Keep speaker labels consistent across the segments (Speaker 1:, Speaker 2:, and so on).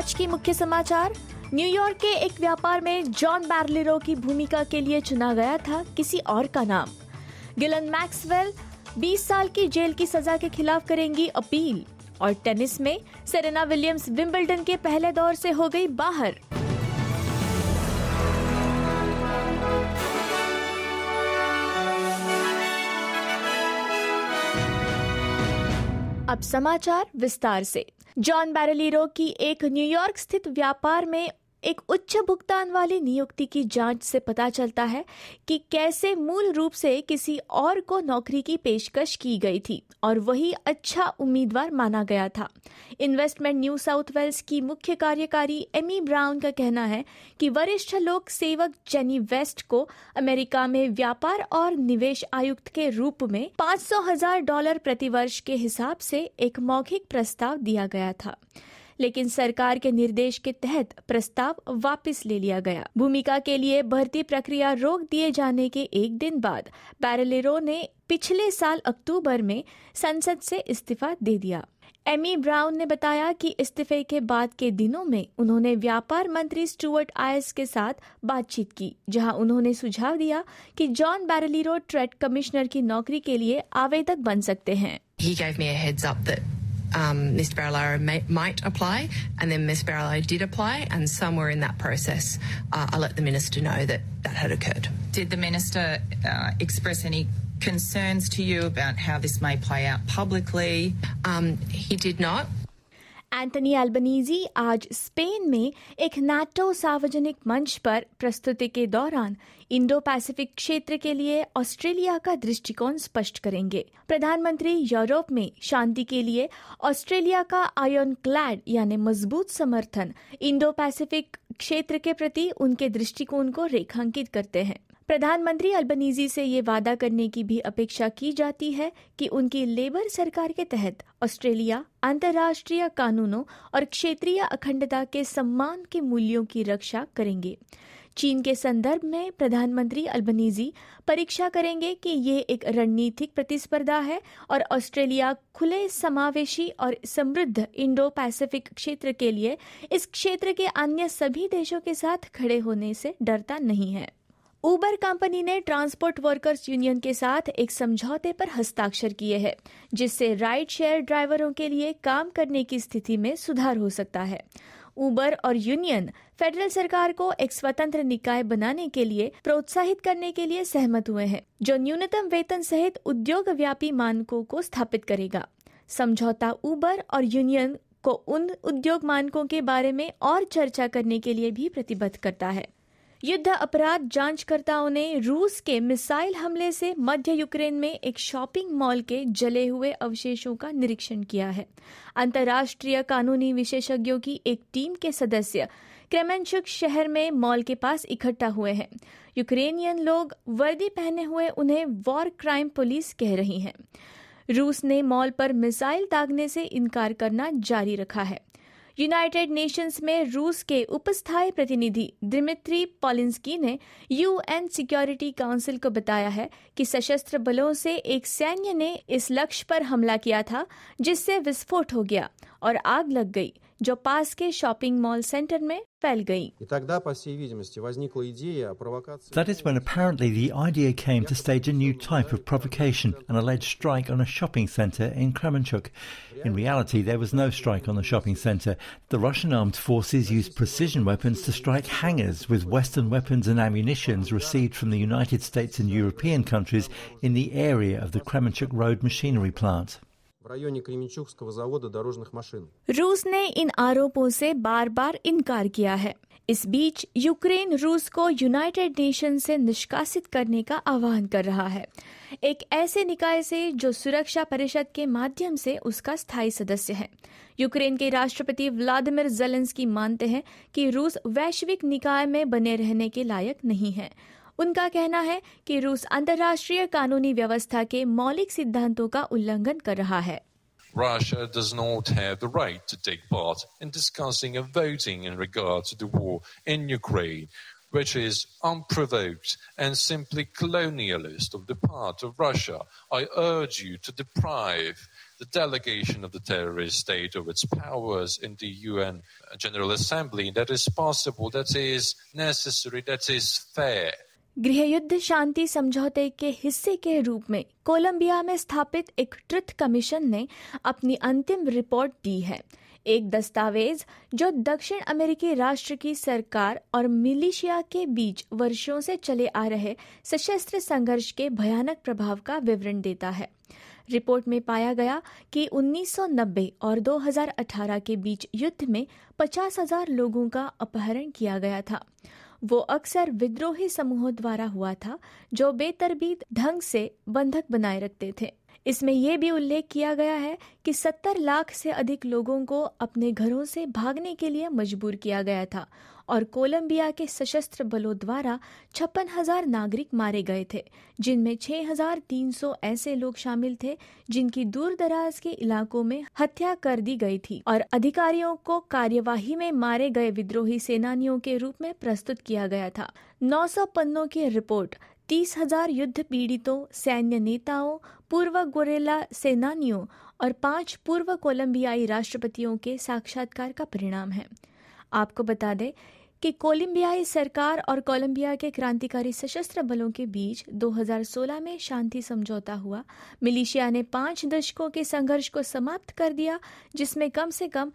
Speaker 1: आज की मुख्य समाचार। न्यूयॉर्क के एक व्यापार में जॉन बैरलेरो की भूमिका के लिए चुना गया था किसी और का नाम। गिलन मैक्सवेल 20 साल की जेल की सजा के खिलाफ करेंगी अपील। और टेनिस में सेरेना विलियम्स विंबलडन के पहले दौर से हो गई बाहर। अब समाचार विस्तार से। जॉन बैरलेरो की एक न्यूयॉर्क स्थित व्यापार में एक उच्च भुगतान वाली नियुक्ति की जांच से पता चलता है कि कैसे मूल रूप से किसी और को नौकरी की पेशकश की गई थी और वही अच्छा उम्मीदवार माना गया था। इन्वेस्टमेंट न्यू साउथ वेल्स की मुख्य कार्यकारी एमी ब्राउन का कहना है कि वरिष्ठ लोक सेवक जेनी वेस्ट को अमेरिका में व्यापार और निवेश आयुक्त के रूप में $500,000 प्रतिवर्ष के हिसाब से एक मौखिक प्रस्ताव दिया गया था, लेकिन सरकार के निर्देश के तहत प्रस्ताव वापस ले लिया गया। भूमिका के लिए भर्ती प्रक्रिया रोक दिए जाने के एक दिन बाद बैरलेरो ने पिछले साल अक्टूबर में संसद से इस्तीफा दे दिया। एमी ब्राउन ने बताया कि इस्तीफे के बाद के दिनों में उन्होंने व्यापार मंत्री स्टुअर्ट आयस के साथ बातचीत की, जहां उन्होंने सुझाव दिया कि जॉन बैरलेरो ट्रेड कमिश्नर की नौकरी के लिए आवेदक बन सकते हैं।
Speaker 2: He gave me a heads up that Mr. Barilaro might apply, and then Ms. Barilaro did apply, and somewhere in that process, I let the minister know that had occurred.
Speaker 3: Did the minister express any concerns to you about how this may play out publicly?
Speaker 2: He did not.
Speaker 1: Anthony Albanese आज Spain में एक NATO सार्वजनिक मंच पर प्रस्तुति के दौरान Indo Pacific क्षेत्र के लिए ऑस्ट्रेलिया का दृष्टिकोण स्पष्ट करेंगे। प्रधानमंत्री यूरोप में शांति के लिए ऑस्ट्रेलिया का आयरन क्लैड यानी मजबूत समर्थन इंडो पैसिफिक क्षेत्र के प्रति उनके दृष्टिकोण को रेखांकित करते हैं। प्रधानमंत्री अल्बनीजी से ये वादा करने की भी अपेक्षा की जाती है कि उनकी लेबर सरकार के तहत ऑस्ट्रेलिया अंतर्राष्ट्रीय कानूनों और क्षेत्रीय अखंडता के सम्मान के मूल्यों की रक्षा करेंगे। चीन के संदर्भ में प्रधानमंत्री अल्बनीजी परीक्षा करेंगे कि ये एक रणनीतिक प्रतिस्पर्धा है और ऑस्ट्रेलिया खुले, समावेशी और समृद्ध इंडो पैसिफिक क्षेत्र के लिए इस क्षेत्र के अन्य सभी देशों के साथ खड़े होने से डरता नहीं है। उबर कंपनी ने ट्रांसपोर्ट वर्कर्स यूनियन के साथ एक समझौते पर हस्ताक्षर किए हैं, जिससे राइड शेयर ड्राइवरों के लिए काम करने की स्थिति में सुधार हो सकता है। उबर और यूनियन फेडरल सरकार को एक स्वतंत्र निकाय बनाने के लिए प्रोत्साहित करने के लिए सहमत हुए हैं, जो न्यूनतम वेतन सहित उद्योग व्यापी मानकों को स्थापित करेगा। समझौता उबर और यूनियन को उन उद्योग मानकों के बारे में और चर्चा करने के लिए भी प्रतिबद्ध करता है। युद्ध अपराध जांचकर्ताओं ने रूस के मिसाइल हमले से मध्य यूक्रेन में एक शॉपिंग मॉल के जले हुए अवशेषों का निरीक्षण किया है। अंतर्राष्ट्रीय कानूनी विशेषज्ञों की एक टीम के सदस्य क्रेमेंचुक शहर में मॉल के पास इकट्ठा हुए हैं। यूक्रेनियन लोग वर्दी पहने हुए उन्हें वॉर क्राइम पुलिस कह रही हैं। रूस ने मॉल पर मिसाइल दागने से इनकार करना जारी रखा है। यूनाइटेड नेशंस में रूस के उपस्थायी प्रतिनिधि दिमित्री पॉलिंस्की ने यूएन सिक्योरिटी काउंसिल को बताया है कि सशस्त्र बलों से एक सैन्य ने इस लक्ष्य पर हमला किया था, जिससे विस्फोट हो गया और आग लग गई, जो पास के शॉपिंग मॉल सेंटर में फैल गई।
Speaker 4: That is when apparently the idea came to stage a new type of provocation, an alleged strike on a shopping centre in Kremenchuk. In reality, there was no strike on the shopping centre. The Russian armed forces used precision weapons to strike hangars with Western weapons and ammunitions received from the United States and European countries in the area of the Kremenchuk Road machinery plant.
Speaker 1: रूस ने इन आरोपों से बार बार इनकार किया है। इस बीच Ukraine रूस को यूनाइटेड नेशन से निष्कासित करने का आह्वान कर रहा है, एक ऐसे निकाय से जो सुरक्षा परिषद के माध्यम से उसका स्थायी सदस्य है। यूक्रेन के राष्ट्रपति व्लादिमीर ज़ेलेंस्की मानते हैं कि रूस वैश्विक निकाय में बने रहने के लायक नहीं है। उनका कहना है कि रूस अंतर्राष्ट्रीय कानूनी व्यवस्था के मौलिक सिद्धांतों का उल्लंघन कर रहा है।
Speaker 5: Russia does not have the right to take part in discussing and voting in regard to the war in Ukraine. which is unprovoked and simply colonialist of the part of Russia. I urge you to deprive the delegation of the terrorist state of its powers in the UN General Assembly. That is possible, that is necessary, that is fair.
Speaker 1: गृह युद्ध शांति समझौते के हिस्से के रूप में Colombia में स्थापित एक ट्रुथ कमीशन ने अपनी अंतिम रिपोर्ट दी है। एक दस्तावेज जो दक्षिण अमेरिकी राष्ट्र की सरकार और मिलिशिया के बीच वर्षों से चले आ रहे सशस्त्र संघर्ष के भयानक प्रभाव का विवरण देता है। रिपोर्ट में पाया गया कि 1990 और 2018 के बीच युद्ध में 50,000 लोगों का अपहरण किया गया था। वो अक्सर विद्रोही समूहों द्वारा हुआ था जो बेतरतीब ढंग से बंधक बनाए रखते थे। इसमें यह भी उल्लेख किया गया है कि 70 लाख से अधिक लोगों को अपने घरों से भागने के लिए मजबूर किया गया था और कोलंबिया के सशस्त्र बलों द्वारा 56,000 नागरिक मारे गए थे, जिनमें 6,300 ऐसे लोग शामिल थे जिनकी दूर दराज के इलाकों में हत्या कर दी गई थी और अधिकारियों को कार्यवाही में मारे गए विद्रोही सेनानियों के रूप में प्रस्तुत किया गया था। 900 पन्नों की रिपोर्ट 30,000 युद्ध पीड़ितों, सैन्य नेताओं, पूर्व गोरेला सेनानियों और 5 पूर्व कोलंबियाई राष्ट्रपतियों के साक्षात्कार का परिणाम है। आपको बता दें कि कोलंबियाई सरकार और कोलंबिया के क्रांतिकारी सशस्त्र बलों के बीच 2016 में शांति समझौता हुआ। मिलिशिया ने 5 दशकों के संघर्ष को समाप्त कर दिया, जिसमें कम से कम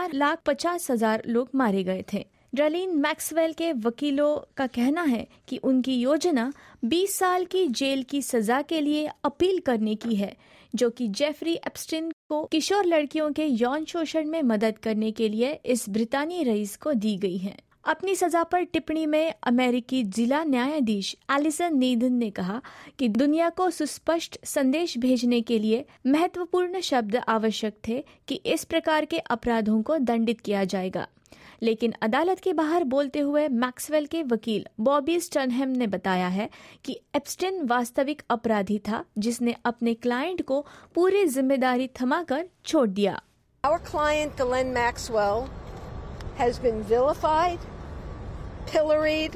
Speaker 1: 4,50,000 लोग मारे गए थे। डर्लिन मैक्सवेल के वकीलों का कहना है कि उनकी योजना 20 साल की जेल की सजा के लिए अपील करने की है, जो कि जेफरी एप्स्टीन को किशोर लड़कियों के यौन शोषण में मदद करने के लिए इस ब्रितानी रईस को दी गई है। अपनी सजा पर टिप्पणी में अमेरिकी जिला न्यायाधीश एलिसन नेदन ने कहा कि दुनिया को सुस्पष्ट संदेश भेजने के लिए महत्वपूर्ण शब्द आवश्यक थे कि इस प्रकार के अपराधों को दंडित किया जाएगा। लेकिन अदालत के बाहर बोलते हुए मैक्सवेल के वकील बॉबी स्टनहम ने बताया है कि एप्स्टीन वास्तविक अपराधी था, जिसने अपने क्लाइंट को पूरी जिम्मेदारी थमाकर छोड़ दिया।
Speaker 6: Our client Ghislaine Maxwell has been vilified, pilloried,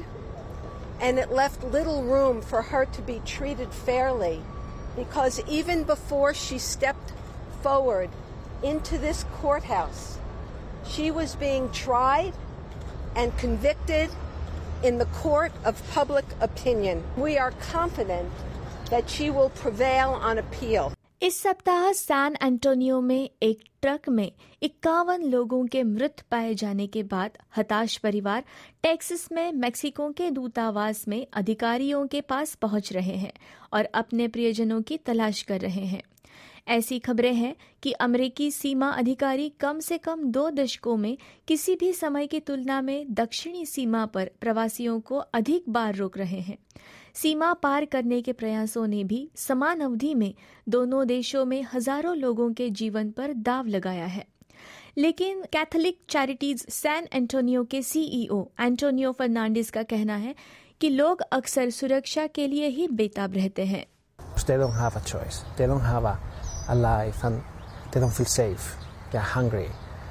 Speaker 6: and it left little room for her to be treated fairly, because even before she stepped forward into this courthouse, she was being tried and convicted in the court of public opinion. We are confident that she will prevail on appeal.
Speaker 1: इस सप्ताह San Antonio में एक truck में 51 लोगों के मृत पाए जाने के बाद हताश परिवार टेक्सास में मेक्सिको के दूतावास में अधिकारियों के पास पहुंच रहे हैं और अपने प्रियजनों की तलाश कर रहे हैं। ऐसी खबरें हैं कि अमेरिकी सीमा अधिकारी कम से कम 2 दशकों में किसी भी समय की तुलना में दक्षिणी सीमा पर प्रवासियों को अधिक बार रोक रहे हैं। सीमा पार करने के प्रयासों ने भी समान अवधि में दोनों देशों में हजारों लोगों के जीवन पर दाव लगाया है। लेकिन कैथोलिक चैरिटीज सैन एंटोनियो के सीईओ एंटोनियो फर्नांडिस का कहना है कि लोग अक्सर सुरक्षा के लिए ही बेताब रहते हैं।
Speaker 7: They don't have a choice. They don't have a life and they don't feel safe. They are hungry.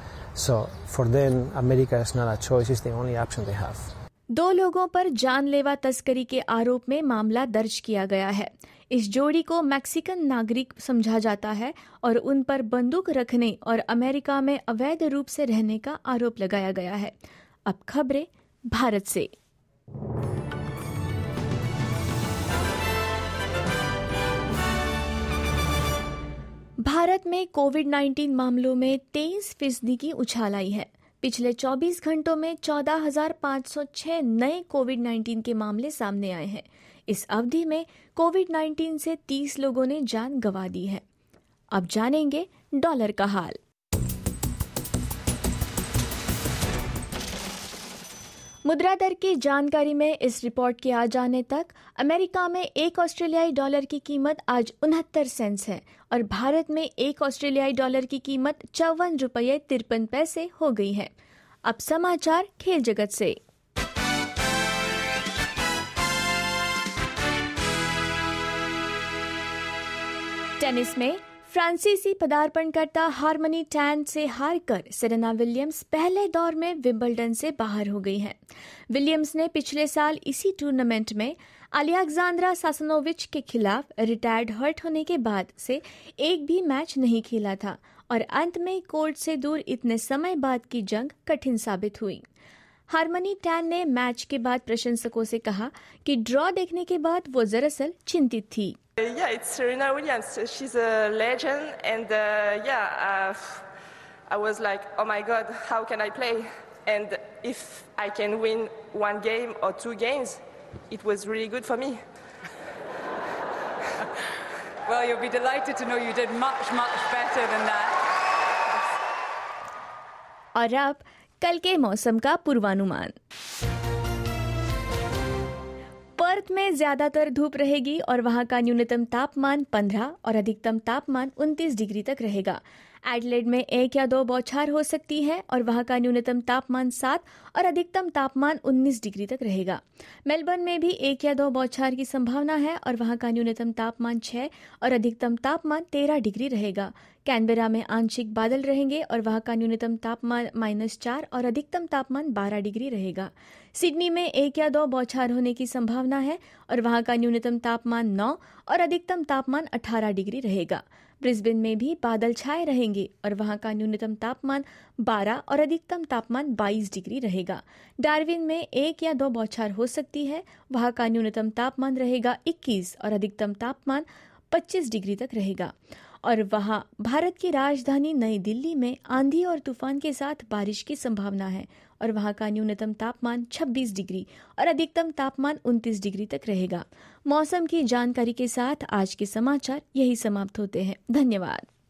Speaker 7: So for them, America is not a choice. It's the only option they have.
Speaker 1: 2 लोगों पर जानलेवा तस्करी के आरोप में मामला दर्ज किया गया है। इस जोड़ी को मैक्सिकन नागरिक समझा जाता है और उन पर बंदूक रखने और अमेरिका में अवैध रूप से रहने का आरोप लगाया गया है। अब खबरें भारत से। भारत में कोविड-19 मामलों में 23% की उछाल आई है। पिछले 24 घंटों में 14,506 नए कोविड-19 के मामले सामने आए हैं। इस अवधि में कोविड-19 से 30 लोगों ने जान गंवा दी है। अब जानेंगे डॉलर का हाल। मुद्रा दर की जानकारी में इस रिपोर्ट के आ जाने तक अमेरिका में 1 ऑस्ट्रेलियाई डॉलर की कीमत आज 69 सेंट्स है और भारत में 1 ऑस्ट्रेलियाई डॉलर की कीमत 54 रुपये 53 पैसे हो गई है। अब समाचार खेल जगत से। टेनिस में फ्रांसीसी पदार्पणकर्ता हारमनी टैन से हारकर सेरेना विलियम्स पहले दौर में विंबलडन से बाहर हो गई हैं। विलियम्स ने पिछले साल इसी टूर्नामेंट में अलेक्जेंड्रा सासनोविच के खिलाफ रिटायर्ड हर्ट होने के बाद से एक भी मैच नहीं खेला था और अंत में कोर्ट से दूर इतने समय बाद की जंग कठिन साबित हुई। हारमनी टैन ने मैच के बाद प्रशंसकों से कहा कि ड्रॉ देखने के बाद वो दरअसल चिंतित थी।
Speaker 8: Yeah, it's Serena Williams. She's a legend, and I was like, oh my God, how can I play? And if I can win one game or two games, it was really good for me.
Speaker 9: Well, you'll be delighted to know you did much, much better than that.
Speaker 1: और अब कल के मौसम का पूर्वानुमान। Perth में ज्यादातर धूप रहेगी और वहां का न्यूनतम तापमान 15 और अधिकतम तापमान 29 डिग्री तक रहेगा। एडिलेड में 1 या 2 बौछार हो सकती है और वहां का न्यूनतम तापमान 7 और अधिकतम तापमान 19 डिग्री तक रहेगा। मेलबर्न में भी 1 या 2 बौछार की संभावना है और वहां का न्यूनतम तापमान 6 और अधिकतम तापमान 13 डिग्री रहेगा। कैनबेरा में आंशिक बादल रहेंगे और वहां का न्यूनतम तापमान -4 और अधिकतम तापमान 12 डिग्री रहेगा। सिडनी में 1 या 2 बौछार होने की संभावना है और वहां का न्यूनतम तापमान 9 और अधिकतम तापमान 18 डिग्री रहेगा। ब्रिस्बेन में भी बादल छाए रहेंगे और वहां का न्यूनतम तापमान 12 और अधिकतम तापमान 22 डिग्री रहेगा। डार्विन में 1 या 2 बौछार हो सकती है, वहां का न्यूनतम तापमान रहेगा 21 और अधिकतम तापमान 25 डिग्री तक रहेगा। और वहां भारत की राजधानी नई दिल्ली में आंधी और तूफान के साथ बारिश की संभावना है और वहां का न्यूनतम तापमान 26 डिग्री और अधिकतम तापमान 29 डिग्री तक रहेगा। मौसम की जानकारी के साथ आज के समाचार यही समाप्त होते हैं। धन्यवाद।